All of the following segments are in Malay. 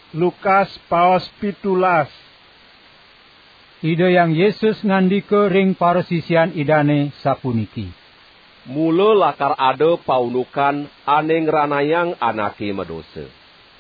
Lukas paos 17. Ida yang Yesus ngandika ring para sisian idane sapuniki. Mula lakar ada paunukan ane ngranayang anake medosa.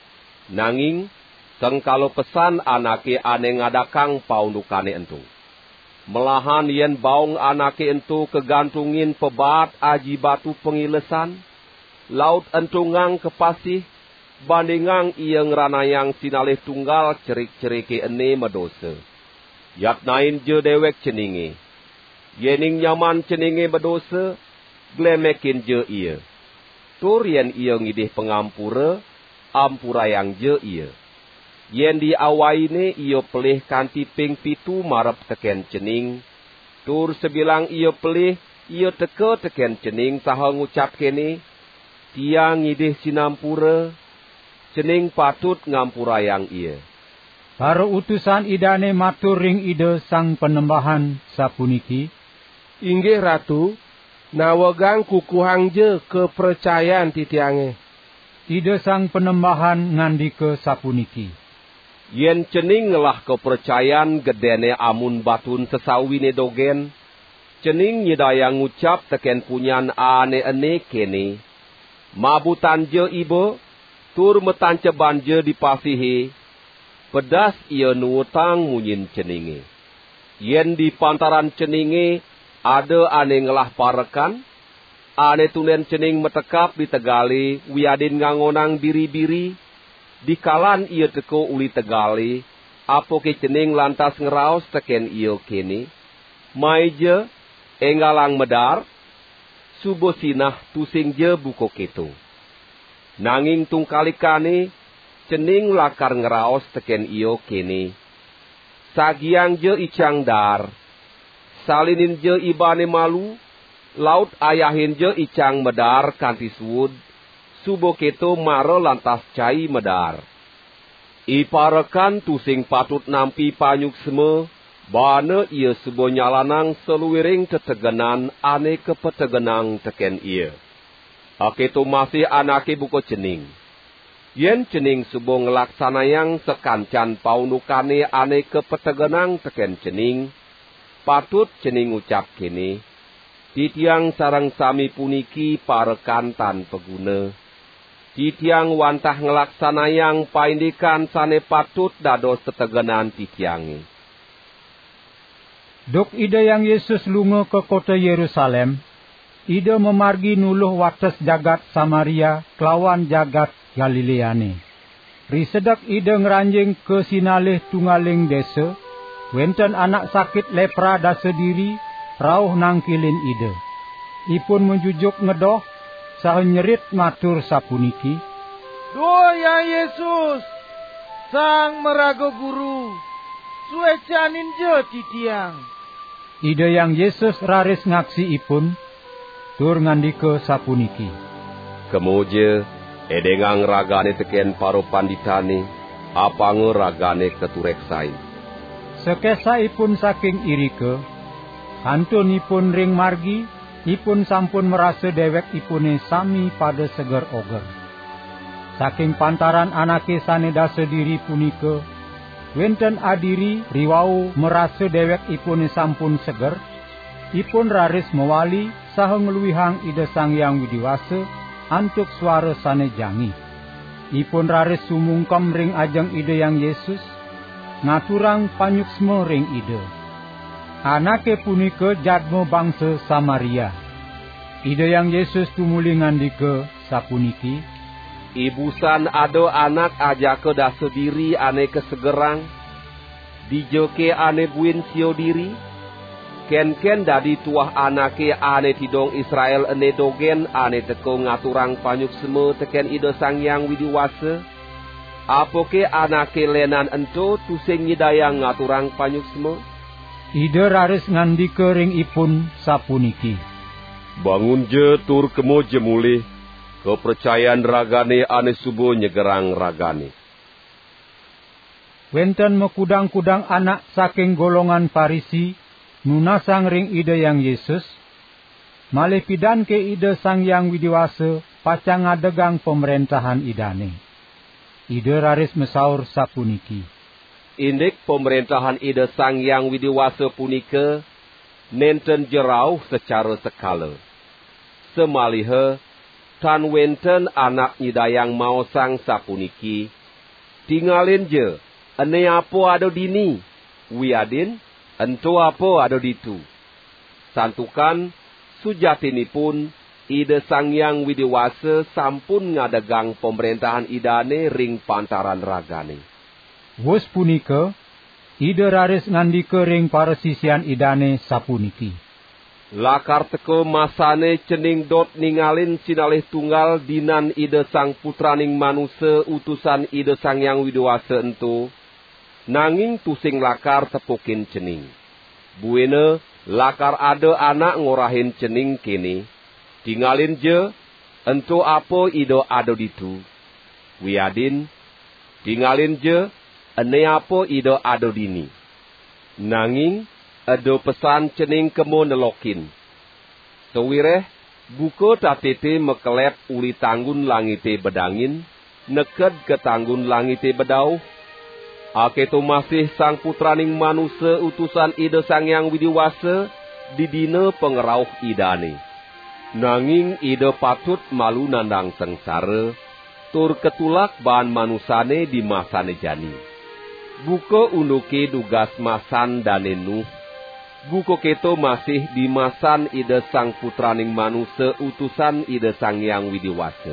Nanging tengkalo pesan anake ane ngadakang paunukane entu. Melahan yen baung anake entu kegantungin pebat aji batu pengilesan, laut entungang kepasih, bandingang ia ngranayang sinalih tunggal cerik-cerike ene medosa. Yatnain je dewek ceninge. Yening nyaman ceninge medosa, glemekin je ia. Tur yen ia ngidih pengampura, ampurayang je ia. Yen di awaine ia pelih kanti ping 7 marep teken cening. Tur sebilang ia pelih, ia teka teken cening saha ngucap kene, tiang ngidih sinampura, cening patut ngampurayang ia. Para utusan idane matur ring ida sang penembahan sapuniki. Inggih Ratu, nawegang kukuhang je kepercayaan titiange. Ida sang penembahan ngandika sapuniki. Yen cening ngelah kepercayaan gedene amun batun sesawine dogen, cening nyedayang ngucap teken punyan ane ene kene, mabutan je iba, tur metanceban je dipasihi, pedas ia nuutang munyin ceninge. Yen di pantaran ceninge, ada ane ngelah parekan, ane tulen cening metekap di tegali, wiadin ngangonang biri-biri, dikalan ia teko uli tegali, apoke cening lantas ngeraos teken ia kene, maija, enggalang medar, subo sinah tusing je buko keto. Nanging tungkalikane, cening lakar ngeraos teken iyo kene. Sagiang je icang dar, salinin je ibane malu, laut ayahin je icang medar kanti suud, subo keto maro lantas cai medar. Iparekan tusing patut nampi panyuk seme, bana ia subo nyalanang seluwiring tetegenan ane kepetegenang teken ia. Aketo masih anake buko cening. Yen cening subo ngelaksanayang sekancan paunukane ane kepetegenang teken cening, patut cening ucap kene, titiang sarang sami puniki parekan tan peguna. Titiang wantah ngelaksanayang paindikan sane patut dados tetegenan titiange. Duk ida yang Yesus lunga ke kota Yerusalem, ida memargi nuluh wates jagat Samaria kelawan jagat Galileane. Risedak ida ngeranjing ke sinalih tunggaling desa, wenten anak sakit lepra dasa diri, rauh nangkilin ida. Ipun menjujuk ngedoh, saha nyerit matur sapuniki. Duh ya Yesus, sang meraga guru, suecanin je titiang. Ida yang Yesus raris ngaksi ipun, tur ngandika sapuniki. Kemoje, edengang ragane teken paro panditane, apange ragane ketureksai. Sekesa ipun saking irike, hantunipun ring margi, ipun sampun merasa dewek ipune sami pada seger oger. Saking pantaran anake sane dasa diri punika, wenten adiri riwau merasa dewek ipune sampun seger, ipun raris mewali saha ngeluihang ida sang yang widiwasa antuk suara sane jangi. Ipun raris sumungkem ring ajeng ida yang Yesus, ngaturang panyuksma ring ida. Anake punika jadmo bangsa Samaria. Ida yang Yesus tumuli ngandika sapuniki. Ibusan ado anak ajake dasa diri ane kesegerang, dijoke ane buin sio diri, ken-ken dadi tuah anake ane tidong Israel ene dogen ane teko ngaturang panyuk seme teken ida sang yang widiwasa, apoke anake lenan ento tusing nyidayang ngaturang panyuk seme? Ida raris ngandika ring ipun sapuniki. Bangun je tur kemo je mulih, kepercayaan ragane ane subo nyegerang ragane. Wenten mekudang-kudang anak saking golongan Farisi, nunasang ring ida yang Yesus, malih pidan ke ida sang yang widiwasa, pacang ngadegang pemerintahan idane. Ida raris mesaur sapuniki. Indik pemerintahan Ida Sang Hyang Widiwasa punika nenten jerauh secara sekala. Semaliha tan wenten anak nyidayang maosang sapuniki, tinggalin je, ene apa ada dini, wiadin, ento apa ada ditu. Santukan, sujatinipun, Ida Sang Hyang Widiwasa sampun ngadegang pemerintahan idane ring pantaran ragane. Wus punika, Ida raris ngandika ring para sisian idane sapuniki. Lakar teka masane cening dot ningalin sinalih tunggal dinan Ida Sang Putraning Manusa utusan Ida Sang Hyang Widiwasa ento, nanging tusing lakar tepukin cening. Buena lakar ada anak ngorahin cening kene, tinggalin je, ento apa Ida ada ditu. Wiadin, tinggalin je, ene apa Ida ada dini. Nanging, ada pesan cening kemo nelokin. Sewireh, buka tatete mekelep uli tanggun langite bedangin, neked ke tanggun langite bedauh. Aketo masih Sang Putraning Manusa utusan Ida Sang Hyang Widiwasa, didina pengerauh idane. Nanging Ida patut malu nandang sengsara, tur ketulak bahan manusane di masane jani. Buka unduke dugas masan dane Nuh. Buka keto masih di masan Ida Sang Putraning Manusa utusan Ida Sang Hyang Widiwasa.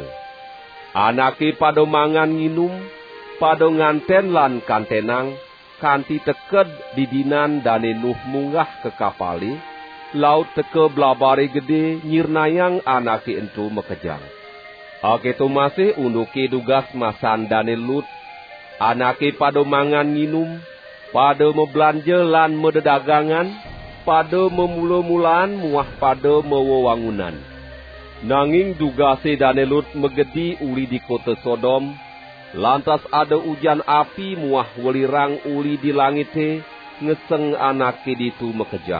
Anake pada mangan nginum, pada nganten lan kantenang, kanti teked didinan dane Nuh munggah ke kapali, laut teke blabare gede nyirnayang anake entu mekejang. Aketo masih unduke dugas masan dane Lut, anake pada mangan nginum, pada membelanja lan mededagangan, pada memula-mulaan muah pada mewewangunan. Nanging dugase dane Lut megedi uli di kota Sodom, lantas ada ujan api muah welirang uli di langite, ngeseng anake ditu mekejang.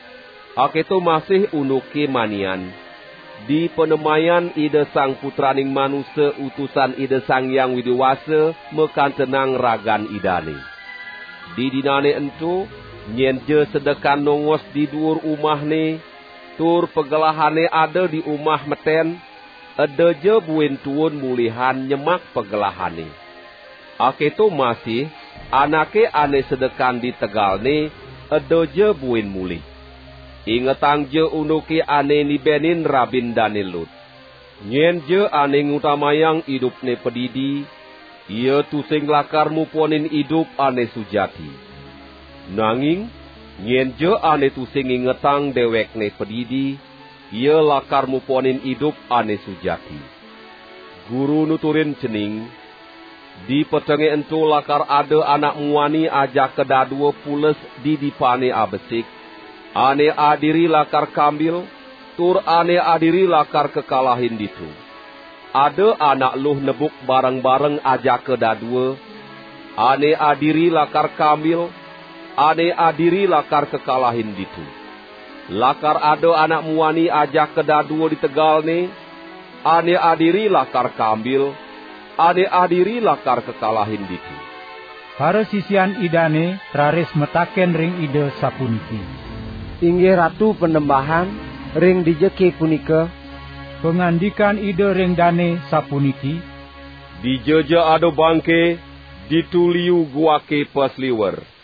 Aketo masih unuke manian, di penemayan Ida Sang Putraning Manusa utusan Ida Sang Hyang Widiwasa mekan tenang ragan idane. Di dinane ento, nyen je sedekan nongos di dhuwur umahne, tur pegelahane ada di umah meten, ada je buin tuun mulihan nyemak pegelahane. Aketo masih, anake ane sedekan di tegalne, ada je buin muli. Ingetang je unuki ane nibenin rabin dane Lut. Nyen je ane ngutamayang idupne pedidi, ia tusing lakar muponin idup ane sujati. Nanging, nyen je ane tusing ingetang dewekne pedidi, ia lakar muponin idup ane sujati. Guru nuturin cening, di petenge ento lakar ada anak muani ajak kedadua pules di dipane abesik, ane adiri lakar kambil, tur ane adiri lakar kekalahin ditu. Ada anak luh nebuk bareng-bareng ajak kedadua, ane adiri lakar kambil, ane adiri lakar kekalahin ditu. Lakar ada anak muani ajak kedadua di tegalne, ane adiri lakar kambil, ane adiri lakar kekalahin ditu. Para sisian idane raris metaken ring Ida sapuniki. Inggih Ratu Penembahan, ring dijeki punika, pengandikan Ida ring dane sapuniki. Dijeja ado bangke, dituliu guake pasliwer.